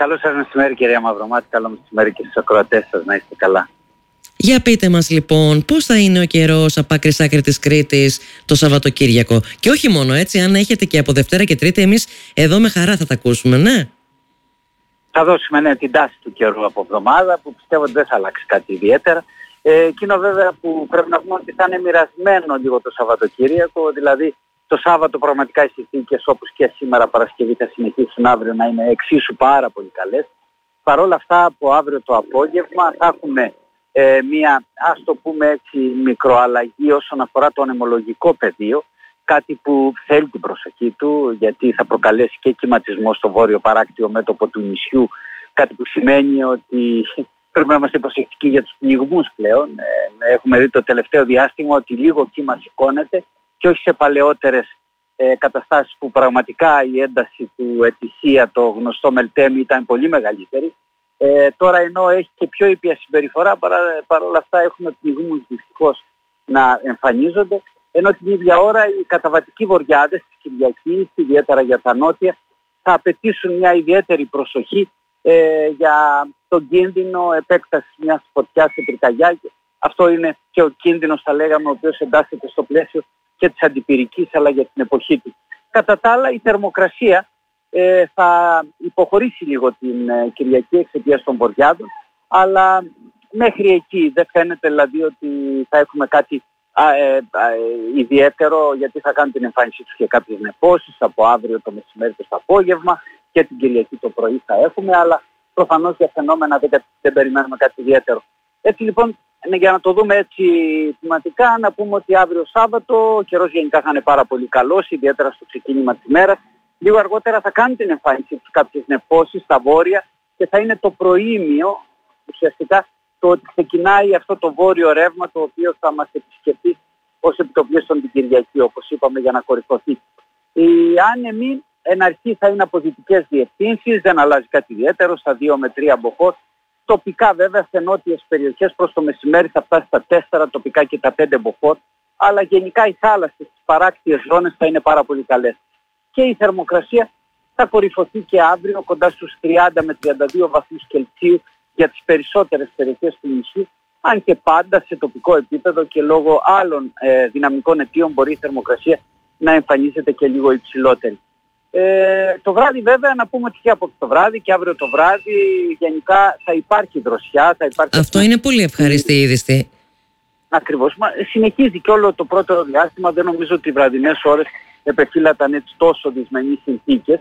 Καλό σας μεσημέρι, κυρία Μαυρομάτη. Καλό μεσημέρι και στους ακροατές σας. Να είστε καλά. Για πείτε μας λοιπόν, πώς θα είναι ο καιρός από άκρη σ' άκρη της Κρήτης το Σαββατοκύριακο? Και όχι μόνο έτσι, αν έχετε και από Δευτέρα και Τρίτη, εμείς εδώ με χαρά θα τα ακούσουμε, ναι. Θα δώσουμε την τάση του καιρού από εβδομάδα, που πιστεύω ότι δεν θα αλλάξει κάτι ιδιαίτερα. Εκείνο βέβαια που πρέπει να πούμε ότι θα είναι μοιρασμένο λίγο το Σαββατοκύριακο, δηλαδή το Σάββατο πραγματικά οι συνθήκες όπως και σήμερα Παρασκευή θα συνεχίσουν αύριο να είναι εξίσου πάρα πολύ καλές. Παρ' όλα αυτά από αύριο το απόγευμα θα έχουμε μία, ας το πούμε έτσι, μικροαλλαγή όσον αφορά το ανεμολογικό πεδίο, κάτι που θέλει την προσοχή του γιατί θα προκαλέσει και κυματισμό στο βόρειο παράκτιο μέτωπο του νησιού, κάτι που σημαίνει ότι πρέπει να είμαστε προσεκτικοί για τους πνιγμούς πλέον. Έχουμε δει το τελευταίο διάστημα ότι λίγο κύμα σηκώνεται και όχι σε παλαιότερες καταστάσεις που πραγματικά η ένταση του ετησία, το γνωστό Μελτέμι, ήταν πολύ μεγαλύτερη. Τώρα ενώ έχει και πιο ήπια συμπεριφορά, παρόλα αυτά έχουμε πνιγμούς δυστυχώς να εμφανίζονται, ενώ την ίδια ώρα οι καταβατικοί βορειάδες της Κυριακής, ιδιαίτερα για τα νότια, θα απαιτήσουν μια ιδιαίτερη προσοχή για τον κίνδυνο επέκτασης μιας φωτιάς σε πυρκαγιά. Αυτό είναι και ο κίνδυνος, θα λέγαμε, ο οποίος εντάσσεται στο πλαίσιο και της αντιπυρικής, αλλά για την εποχή του. Κατά τα άλλα, η θερμοκρασία θα υποχωρήσει λίγο την Κυριακή εξαιτίας των βορειάδων, αλλά μέχρι εκεί δεν φαίνεται δηλαδή ότι θα έχουμε κάτι ιδιαίτερο, γιατί θα κάνουν την εμφάνισή τους και κάποιες νεφώσεις από αύριο το μεσημέρι και το απόγευμα και την Κυριακή το πρωί θα έχουμε, αλλά προφανώς για φαινόμενα δεν περιμένουμε κάτι ιδιαίτερο. Έτσι λοιπόν, για να το δούμε έτσι θεματικά, να πούμε ότι αύριο Σάββατο ο καιρός γενικά θα είναι πάρα πολύ καλός, ιδιαίτερα στο ξεκίνημα της ημέρας. Λίγο αργότερα θα κάνει την εμφάνισή τους κάποιες νεφώσεις στα βόρεια και θα είναι το προήμιο, ουσιαστικά το ότι ξεκινάει αυτό το βόρειο ρεύμα, το οποίο θα μας επισκεφτεί ως επιτοπλίστων την Κυριακή, όπως είπαμε, για να κορυφωθεί. Οι άνεμοι εν αρχή θα είναι από δυτικές διευθύνσεις, δεν αλλάζει κάτι ιδιαίτερο, στα 2 με 3 μποφόρ. Τοπικά βέβαια σε νότιες περιοχές προς το μεσημέρι θα φτάσει στα 4, τοπικά και τα 5 μποφόρ, αλλά γενικά οι θάλασσες στις παράκτιες ζώνες θα είναι πάρα πολύ καλές. Και η θερμοκρασία θα κορυφωθεί και αύριο κοντά στους 30 με 32 βαθμούς Κελσίου για τις περισσότερες περιοχές του νησιού, αν και πάντα σε τοπικό επίπεδο και λόγω άλλων δυναμικών αιτίων μπορεί η θερμοκρασία να εμφανίζεται και λίγο υψηλότερη. Το βράδυ βέβαια να πούμε ότι και από το βράδυ και αύριο το βράδυ γενικά θα υπάρχει δροσιά. Αυτό είναι πολύ ευχαριστή είδηση. Ακριβώς. Συνεχίζει και όλο το πρώτο διάστημα. Δεν νομίζω ότι οι βραδινές ώρες επεφύλαταν έτσι τόσο δυσμενείς συνθήκες.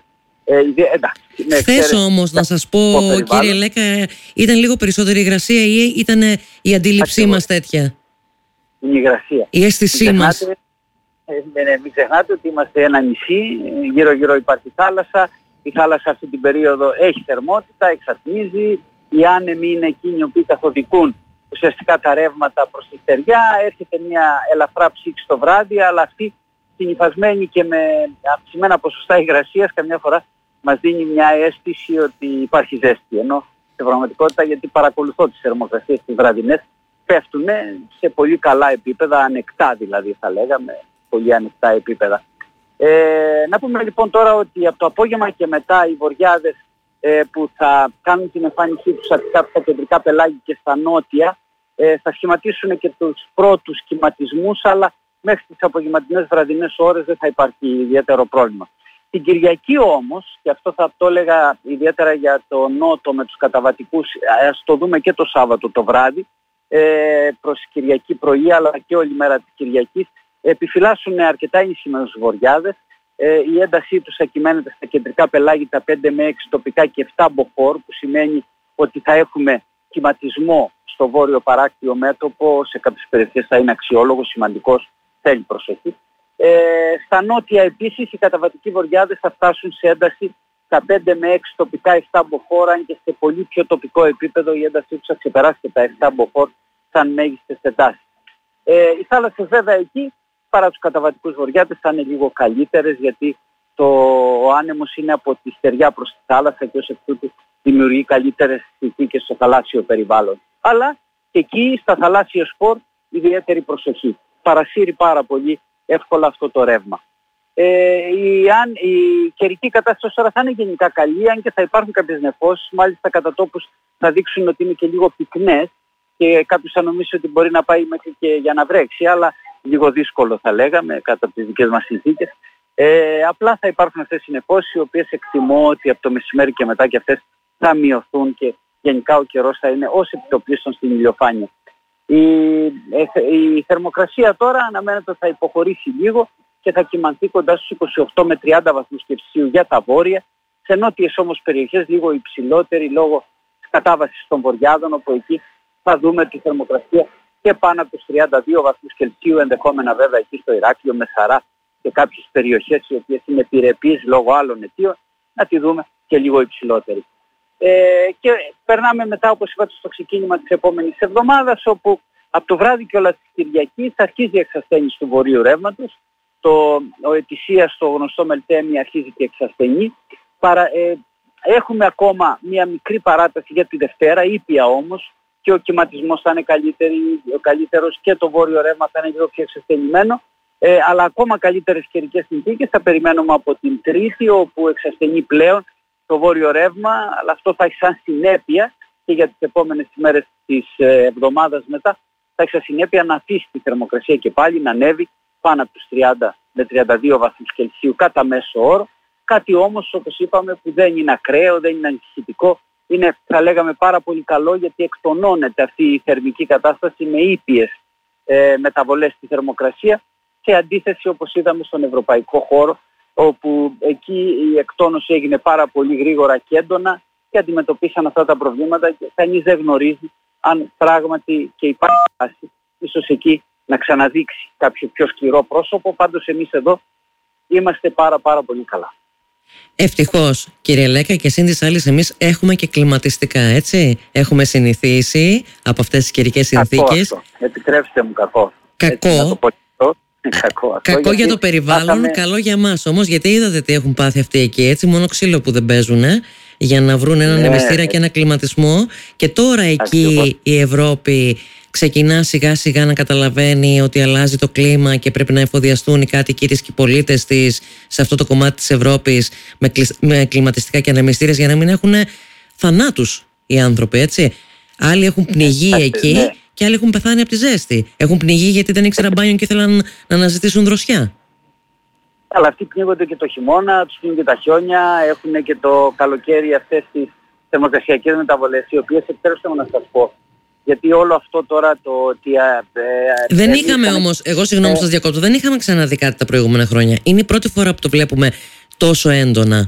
Χθες όμως να σας πω, κύριε Λέκα, ήταν λίγο περισσότερη υγρασία ή ήταν η αντίληψή μας τέτοια? Η υγρασία. Η αίσθησή μας. Μην ξεχνάτε ότι είμαστε ένα νησί, γύρω-γύρω υπάρχει θάλασσα. Η θάλασσα αυτή την περίοδο έχει θερμότητα, εξατμίζει. Οι άνεμοι είναι εκείνοι οι οποίοι καθοδικούν ουσιαστικά τα ρεύματα προς τη στεριά. Έρχεται μια ελαφρά ψήξη το βράδυ, αλλά αυτή συνυφασμένη και με αυξημένα ποσοστά υγρασίας καμιά φορά μας δίνει μια αίσθηση ότι υπάρχει ζέστη. Ενώ σε πραγματικότητα, γιατί παρακολουθώ τις θερμοκρασίες τις βραδινές, πέφτουν σε πολύ καλά επίπεδα, ανεκτά δηλαδή θα λέγαμε, πολύ ανεκτά επίπεδα. Να πούμε λοιπόν τώρα ότι από το απόγευμα και μετά οι βορειάδες που θα κάνουν την εμφάνισή τους αρχικά στα κεντρικά πελάγη και στα νότια θα σχηματίσουν και τους πρώτους κυματισμούς, αλλά μέχρι τις απογευματινές βραδινές ώρες δεν θα υπάρχει ιδιαίτερο πρόβλημα. Την Κυριακή όμως, και αυτό θα το έλεγα ιδιαίτερα για το νότο με τους καταβατικούς, ας το δούμε και το Σάββατο το βράδυ, προς Κυριακή πρωί αλλά και όλη μέρα της Κυριακής, επιφυλάσσουν αρκετά ήσυχες βορειάδες. Η έντασή τους θα κυμαίνεται στα κεντρικά πελάγη τα 5 με 6 τοπικά και 7 μποφόρ, που σημαίνει ότι θα έχουμε κυματισμό στο βόρειο παράκτιο μέτωπο, σε κάποιες περιοχές θα είναι αξιόλογο, σημαντικός, θέλει προσοχή. Στα νότια επίσης οι καταβατικοί βορειάδες θα φτάσουν σε ένταση τα 5 με 6 τοπικά 7 μποφόρ, αν και σε πολύ πιο τοπικό επίπεδο η έντασή τους θα ξεπεράσει και τα 7 μποφόρ σαν μέγιστες εντάσεις. Οι θάλασσες βέβαια εκεί παρά τους καταβατικούς βορειάδες θα είναι λίγο καλύτερες, γιατί ο άνεμος είναι από τη στεριά προς τη θάλασσα και ως εκ τούτου δημιουργεί καλύτερες συνθήκες στο θαλάσσιο περιβάλλον. Αλλά εκεί στα θαλάσσιο σπορ ιδιαίτερη προσοχή. Παρασύρει πάρα πολύ εύκολα αυτό το ρεύμα. Η καιρική κατάσταση τώρα θα είναι γενικά καλή, αν και θα υπάρχουν κάποιες νεφώσεις, μάλιστα κατά τόπους θα δείξουν ότι είναι και λίγο πυκνές και κάποιος θα νομίσει ότι μπορεί να πάει μέχρι και για να βρέξει, αλλά λίγο δύσκολο θα λέγαμε κατά τις δικές μας συνθήκες. Απλά θα υπάρχουν αυτές οι νεφώσεις, οι οποίες εκτιμώ ότι από το μεσημέρι και μετά και αυτές θα μειωθούν και γενικά ο καιρός θα είναι ως επιτοπλίστων στην ηλιοφάνεια. Η θερμοκρασία τώρα αναμένεται ότι θα υποχωρήσει λίγο και θα κυμανθεί κοντά στους 28 με 30 βαθμούς Κελσίου για τα βόρεια. Σε νότιες όμως περιοχές λίγο υψηλότερη λόγω της κατάβασης των βορειάδων, όπου εκεί θα δούμε τη θερμοκρασία και πάνω από τους 32 βαθμούς Κελσίου, ενδεχόμενα βέβαια εκεί στο Ηράκλειο, Μεσαρά και κάποιες περιοχές οι οποίες είναι επιρρεπείς λόγω άλλων αιτίων, να τη δούμε και λίγο υψηλότερη. Και περνάμε μετά, όπως είπατε, στο ξεκίνημα της επόμενης εβδομάδας, όπου από το βράδυ και όλα της Κυριακής θα αρχίζει η εξασθένιση του βορείου ρεύματος. Ο ετησίας στο γνωστό Μελτέμι αρχίζει και εξασθενεί. Έχουμε ακόμα μια μικρή παράταση για τη Δευτέρα, ήπια όμως, και ο κυματισμός θα είναι καλύτερος και το βόρειο ρεύμα θα είναι λίγο πιο εξασθενημένο. Αλλά ακόμα καλύτερες καιρικές συνθήκες θα περιμένουμε από την Τρίτη, όπου εξασθενεί πλέον το βόρειο ρεύμα, αλλά αυτό θα έχει σαν συνέπεια και για τις επόμενες ημέρες της εβδομάδας μετά, θα έχει σαν συνέπεια να αφήσει τη θερμοκρασία και πάλι να ανέβει πάνω από τους 30 με 32 βαθμούς Κελσίου κατά μέσο όρο. Κάτι όμως, όπως είπαμε, που δεν είναι ακραίο, δεν είναι ανησυχητικό, είναι, θα λέγαμε, πάρα πολύ καλό, γιατί εκτονώνεται αυτή η θερμική κατάσταση με ήπιες μεταβολές στη θερμοκρασία, σε αντίθεση, όπως είδαμε, στον ευρωπαϊκό χώρο, όπου εκεί η εκτόνωση έγινε πάρα πολύ γρήγορα και έντονα και αντιμετωπίσαν αυτά τα προβλήματα και κανείς δεν γνωρίζει αν πράγματι και υπάρχει βάση ίσως εκεί να ξαναδείξει κάποιο πιο σκληρό πρόσωπο. Πάντως εμείς εδώ είμαστε πάρα πολύ καλά. Ευτυχώς, κύριε Λέκα, και σύν της άλλης εμείς έχουμε και κλιματιστικά, έτσι. Έχουμε συνηθίσει από αυτές τις καιρικές συνθήκες. Επιτρέψτε μου, κακό. Κακό για το περιβάλλον, καλό για μας όμως, γιατί είδατε τι έχουν πάθει αυτοί εκεί, έτσι, μόνο ξύλο που δεν παίζουν για να βρουν έναν εμιστήρα και ένα κλιματισμό. Και τώρα εκεί η Ευρώπη ξεκινά σιγά σιγά να καταλαβαίνει ότι αλλάζει το κλίμα και πρέπει να εφοδιαστούν οι κάτοικοι της και οι πολίτες της σε αυτό το κομμάτι της Ευρώπης με κλιματιστικά και ανεμιστήρες, για να μην έχουν θανάτους οι άνθρωποι, έτσι. Άλλοι έχουν πνιγεί εκεί και άλλοι έχουν πεθάνει από τη ζέστη. Έχουν πνιγεί γιατί δεν ήξεραν μπάνιο και ήθελαν να αναζητήσουν δροσιά. Αλλά αυτοί πνίγονται και το χειμώνα, τους πνίγουν και τα χιόνια, έχουν και το καλοκαίρι αυτές τις θερμοκρασιακές μεταβολές, οι οποίες, επιτρέψτε μου να σας πω, γιατί όλο αυτό τώρα το ότι... δεν είχαμε όμως, εγώ συγγνώμη σας διακόπτω, δεν είχαμε ξαναδεί κάτι τα προηγούμενα χρόνια. Είναι η πρώτη φορά που το βλέπουμε τόσο έντονα.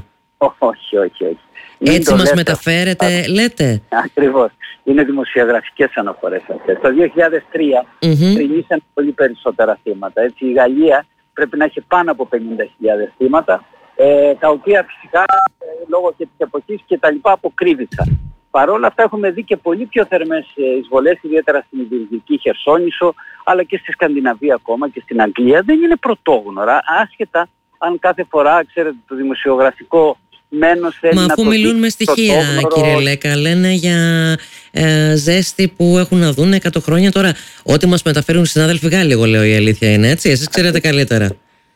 Όχι. Έτσι μας μεταφέρετε, λέτε. Ακριβώς. Είναι δημοσιογραφικές αναφορές αυτές. Το 2003 πρινήσαν πολύ περισσότερα θύματα. Έτσι, η Γαλλία πρέπει να έχει πάνω από 50.000 θύματα, τα οποία φυσικά λόγω και της εποχής και τα λοιπά αποκρύβησαν. Παρ' όλα αυτά έχουμε δει και πολύ πιο θερμές εισβολές, ιδιαίτερα στην Ιβηρική Χερσόνησο, αλλά και στη Σκανδιναβία ακόμα και στην Αγγλία. Δεν είναι πρωτόγνωρα, άσχετα αν κάθε φορά, ξέρετε, το δημοσιογραφικό μένος θέλει να... Μα αφού μιλούν με στοιχεία, κύριε Λέκα, λένε για ζέστη που έχουν να δουν 100 χρόνια. Τώρα, ό,τι μας μεταφέρουν οι συνάδελφοι Γάλλοι, εγώ λέω, η αλήθεια είναι, έτσι. Εσείς ξέρετε καλύτερα.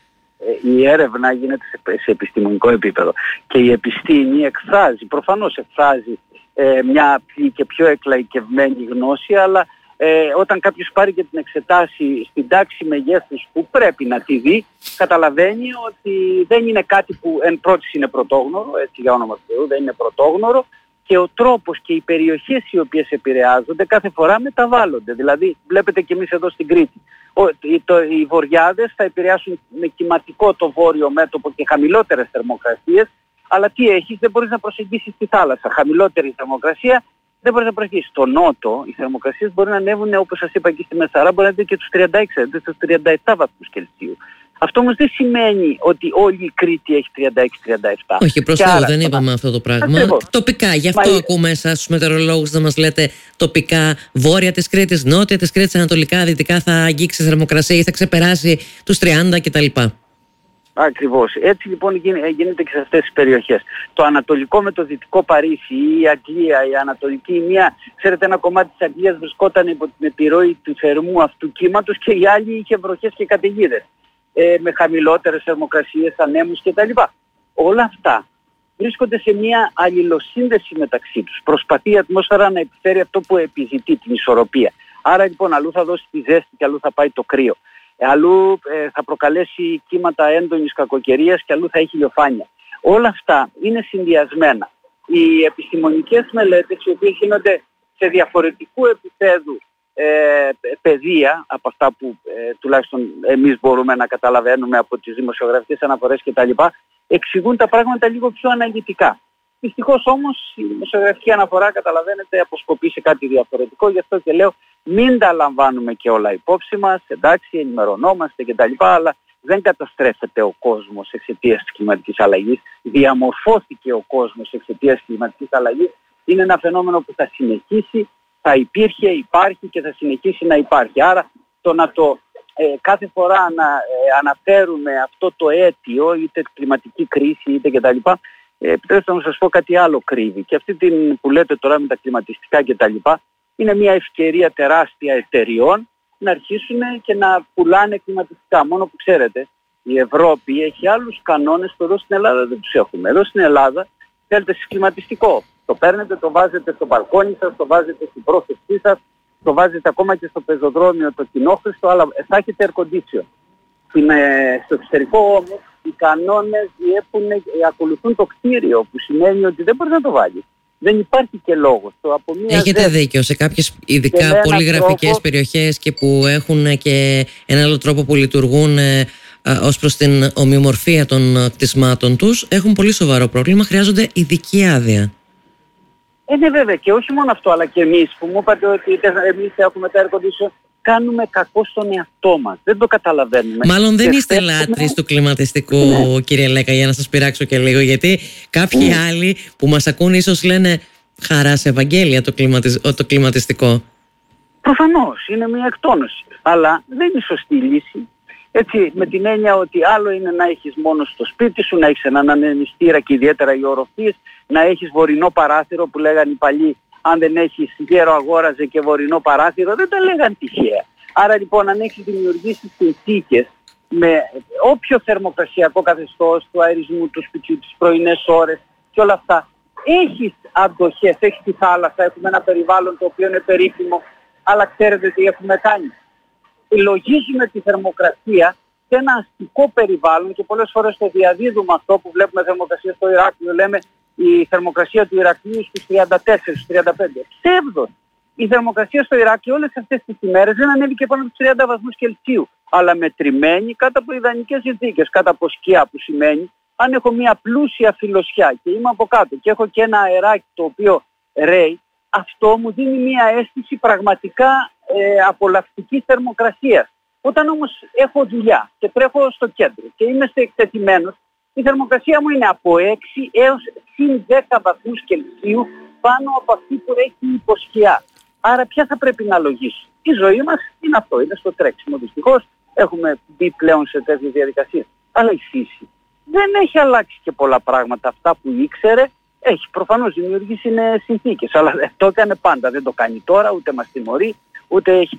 Η έρευνα γίνεται σε επιστημονικό επίπεδο και η επιστήμη προφανώς εκφράζει μια και πιο εκλαϊκευμένη γνώση, αλλά όταν κάποιος πάρει και την εξετάσει στην τάξη μεγέθους που πρέπει να τη δει, καταλαβαίνει ότι δεν είναι κάτι που εν πρώτης είναι πρωτόγνωρο, έτσι για όνομα του Θεού, δεν είναι πρωτόγνωρο, και ο τρόπος και οι περιοχές οι οποίες επηρεάζονται κάθε φορά μεταβάλλονται. Δηλαδή βλέπετε και εμείς εδώ στην Κρήτη, οι βορειάδες θα επηρεάσουν με κυματικό το βόρειο μέτωπο και χαμηλότερες θερμοκρασίες, αλλά τι έχεις, δεν μπορείς να προσεγγίσεις τη θάλασσα. Χαμηλότερη θερμοκρασία δεν μπορείς να προσεγγίσεις. Στο νότο οι θερμοκρασίες μπορεί να ανέβουν, όπως σας είπα, και στη Μεσαρά, μπορεί να είναι και τους 36, στους 37 βαθμούς Κελσίου. Αυτό όμως δεν σημαίνει ότι όλη η Κρήτη έχει 36-37. Όχι, προς Θεού, δεν είπαμε αυτό το πράγμα. Ακριβώς. Τοπικά, γι' αυτό ακούμε εσάς τους μετεωρολόγους να μας λέτε τοπικά, βόρεια της Κρήτης, νότια της Κρήτης, ανατολικά, δυτικά θα αγγίξει θερμοκρασία ή θα ξεπεράσει τους 30 κτλ. Ακριβώς. Έτσι λοιπόν γίνεται και σε αυτές τις περιοχές. Το ανατολικό με το δυτικό Παρίσι, η Αγγλία, η ανατολική, ξέρετε, ένα κομμάτι της Αγγλίας βρισκόταν υπό την επιρροή του θερμού αυτού κύματος και η άλλη είχε βροχές και καταιγίδες. με χαμηλότερες θερμοκρασίες, ανέμους κτλ. Όλα αυτά βρίσκονται σε μια αλληλοσύνδεση μεταξύ τους. Προσπαθεί η ατμόσφαιρα να επιφέρει αυτό που επιζητεί, την ισορροπία. Άρα λοιπόν αλλού θα δώσει τη ζέστη και αλλού θα πάει το κρύο. Αλλού θα προκαλέσει κύματα έντονης κακοκαιρίας και αλλού θα έχει ηλιοφάνεια. Όλα αυτά είναι συνδυασμένα. Οι επιστημονικές μελέτες, οι οποίες γίνονται σε διαφορετικού επίπεδου πεδία από αυτά που τουλάχιστον εμείς μπορούμε να καταλαβαίνουμε από τις δημοσιογραφικές αναφορές κτλ., εξηγούν τα πράγματα λίγο πιο αναλυτικά. Δυστυχώς όμως η δημοσιογραφική αναφορά, καταλαβαίνετε, αποσκοπεί σε κάτι διαφορετικό, γι' αυτό και λέω μην τα λαμβάνουμε και όλα υπόψη μας, εντάξει, ενημερωνόμαστε κτλ., αλλά δεν καταστρέφεται ο κόσμος εξαιτίας της κλιματικής αλλαγής, διαμορφώθηκε ο κόσμος εξαιτίας της κλιματικής αλλαγής, είναι ένα φαινόμενο που θα συνεχίσει, θα υπήρχε, υπάρχει και θα συνεχίσει να υπάρχει. Άρα το να το κάθε φορά να αναφέρουμε αυτό το αίτιο, είτε κλιματική κρίση είτε κτλ., επιτρέψτε να σας πω κάτι άλλο κρύβει. Και αυτή την που λέτε τώρα με τα κλιματιστικά κτλ., είναι μια ευκαιρία τεράστια εταιριών να αρχίσουν και να πουλάνε κλιματιστικά. Μόνο που ξέρετε, η Ευρώπη έχει άλλους κανόνες που εδώ στην Ελλάδα δεν τους έχουμε. Εδώ στην Ελλάδα θέλετε συσκλιματιστικό. Το παίρνετε, το βάζετε στο μπαλκόνι σας, το βάζετε στην πρόθεσή σας, το βάζετε ακόμα και στο πεζοδρόμιο το κοινόχρηστο, αλλά θα έχετε air condition. Στο εξωτερικό όμως οι κανόνες ακολουθούν το κτίριο, που σημαίνει ότι δεν μπορεί να το βάλει. Δεν υπάρχει και λόγος. Έχετε δίκιο. Σε κάποιες ειδικά πολύ γραφικές περιοχές και που έχουν και ένα άλλο τρόπο που λειτουργούν ως προς την ομοιομορφία των κτισμάτων τους, έχουν πολύ σοβαρό πρόβλημα, χρειάζονται ειδική άδεια. Ναι, βέβαια, και όχι μόνο αυτό, αλλά και εμείς που μου είπατε ότι εμείς έχουμε τα air condition, κάνουμε κακό στον εαυτό μας. Δεν το καταλαβαίνουμε. Μάλλον δεν είστε λάτρεις του κλιματιστικού, κύριε Λέκα, για να σας πειράξω και λίγο, γιατί κάποιοι άλλοι που μας ακούν ίσως λένε χαρά σε Ευαγγέλια το κλιματιστικό. Προφανώς, είναι μια εκτόνωση, αλλά δεν είναι σωστή λύση. Έτσι, με την έννοια ότι άλλο είναι να έχεις μόνο στο σπίτι σου, να έχεις έναν ανεμιστήρα και ιδιαίτερα οι οροφίες, να έχεις βορεινό παράθυρο που λέγανε οι παλιοί, αν δεν έχεις γέρο αγόραζε και βορεινό παράθυρο, δεν τα λέγαν τυχαία. Άρα λοιπόν αν έχεις δημιουργήσει συνθήκες με όποιο θερμοκρασιακό καθεστώς του αερισμού του σπιτιού, τις πρωινές ώρες και όλα αυτά, έχεις αντοχές, έχεις τη θάλασσα, έχουμε ένα περιβάλλον το οποίο είναι περίφημο, αλλά ξέρετε τι έχουμε κάνει. Λογίζουμε τη θερμοκρασία σε ένα αστικό περιβάλλον και πολλές φορές το διαδίδουμε αυτό που βλέπουμε θερμοκρασία στο Ηράκλειο. Λέμε η θερμοκρασία του Ηρακλείου στους 34, στους 35. Ψεύδος. Η θερμοκρασία στο Ηράκλειο όλες αυτές τις ημέρες δεν ανέβηκε πάνω από τους 30 βαθμούς Κελσίου. Αλλά μετρημένη κάτω από ιδανικές συνθήκες, κάτω από σκιά, που σημαίνει αν έχω μια πλούσια φυλλωσιά και είμαι από κάτω και έχω και ένα αεράκι το οποίο ρέει, αυτό μου δίνει μια αίσθηση πραγματικά απολαυστικής θερμοκρασίας. Όταν όμως έχω δουλειά και τρέχω στο κέντρο και είμαι εκτεθειμένος, η θερμοκρασία μου είναι από 6 έως συν 10 βαθμούς Κελσίου πάνω από αυτή που έχει υποσχιά. Άρα ποια θα πρέπει να λογίσει? Η ζωή μας είναι αυτό, είναι στο τρέξιμο. Δυστυχώς έχουμε μπει πλέον σε τέτοιες διαδικασίες. Αλλά η φύση δεν έχει αλλάξει και πολλά πράγματα. Αυτά που ήξερε έχει προφανώς δημιουργήσει συνθήκες, αλλά το έκανε πάντα. Δεν το κάνει τώρα, ούτε μας τιμωρεί, ούτε έχει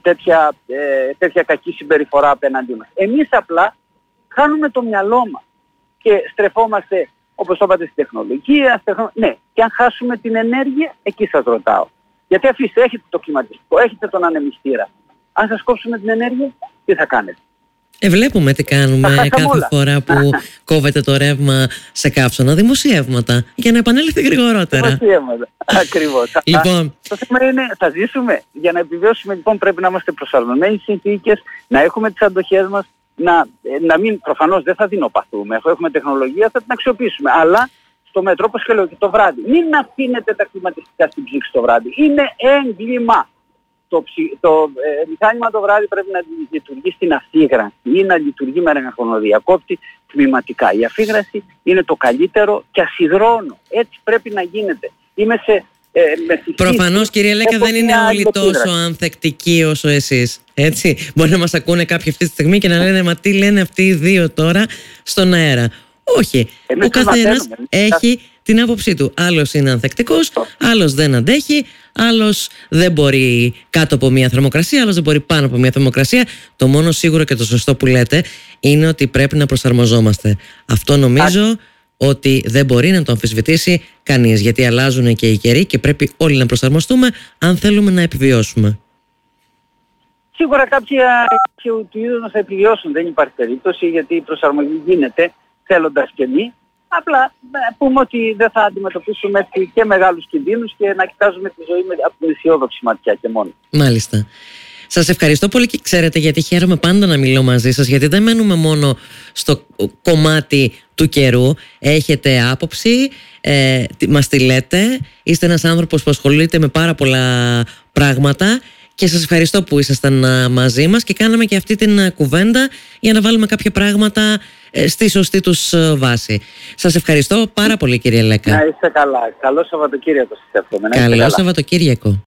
τέτοια κακή συμπεριφορά απέναντί μας. Εμείς απλά χάνουμε το μυαλό μας και στρεφόμαστε, όπως το είπατε, στη τεχνολογία. Ναι, και αν χάσουμε την ενέργεια, εκεί σας ρωτάω. Γιατί αφήστε, έχετε το κλιματιστικό, έχετε τον ανεμιστήρα. Αν σας κόψουμε την ενέργεια, τι θα κάνετε? Βλέπουμε τι κάνουμε κάθε φορά που κόβεται το ρεύμα σε καύσωνα. Δημοσιεύματα για να επανέλθει γρηγορότερα. Δημοσιεύματα, ακριβώς. Λοιπόν, το θέμα είναι, θα ζήσουμε. Για να επιβιώσουμε λοιπόν πρέπει να είμαστε προσαρμοσμένοι στις συνθήκες, να έχουμε τις αντοχές μας, να μην, προφανώς δεν θα δεινοπαθούμε. Αφού έχουμε τεχνολογία θα την αξιοποιήσουμε. Αλλά στο μέτρο, όπως και λέω και το βράδυ, μην αφήνετε τα κλιματιστικά στην ψήξη το βράδυ. Είναι έγκλημα. Το μηχάνημα το βράδυ πρέπει να λειτουργεί στην αφήγραση ή να λειτουργεί με ρεγχονοδιακόπτη τμηματικά. Η αφήγραση είναι το καλύτερο και ασυδρώνω. Έτσι πρέπει να γίνεται. Είμαι σε... Προφανώς, κύριε Λέκα, δεν είναι όλοι τόσο ανθεκτικοί όσο εσείς. Έτσι. Μπορεί να μας ακούνε κάποιοι αυτή τη στιγμή και να λένε μα τι λένε αυτοί οι δύο τώρα στον αέρα. Όχι. Ο καθένας έχει την άποψή του. Άλλος είναι ανθεκτικός, άλλος δεν αντέχει, άλλος δεν μπορεί κάτω από μια θερμοκρασία, άλλος δεν μπορεί πάνω από μια θερμοκρασία. Το μόνο σίγουρο και το σωστό που λέτε είναι ότι πρέπει να προσαρμοζόμαστε. Αυτό νομίζω ότι δεν μπορεί να το αμφισβητήσει κανείς, γιατί αλλάζουν και οι καιροί και πρέπει όλοι να προσαρμοστούμε αν θέλουμε να επιβιώσουμε. Σίγουρα κάποια του είδους θα επιβιώσουν, δεν υπάρχει περίπτωση, γιατί η προσαρμογή γίνεται θέλοντας και μη. Απλά πούμε ότι δεν θα αντιμετωπίσουμε έτσι και μεγάλους κινδύνους και να κοιτάζουμε τη ζωή από την αισιόδοξη ματιά και μόνο. Μάλιστα. Σας ευχαριστώ πολύ και ξέρετε, γιατί χαίρομαι πάντα να μιλώ μαζί σας, γιατί δεν μένουμε μόνο στο κομμάτι του καιρού. Έχετε άποψη, μας τη λέτε, είστε ένας άνθρωπος που ασχολείται με πάρα πολλά πράγματα και σας ευχαριστώ που ήσασταν μαζί μας και κάναμε και αυτή την κουβέντα για να βάλουμε κάποια πράγματα στη σωστή τους βάση. Σας ευχαριστώ πάρα πολύ, κύριε Λέκα. Να είστε καλά. Καλό Σαββατοκύριακο σας εύχομαι. Καλό Σαββατοκύριακο.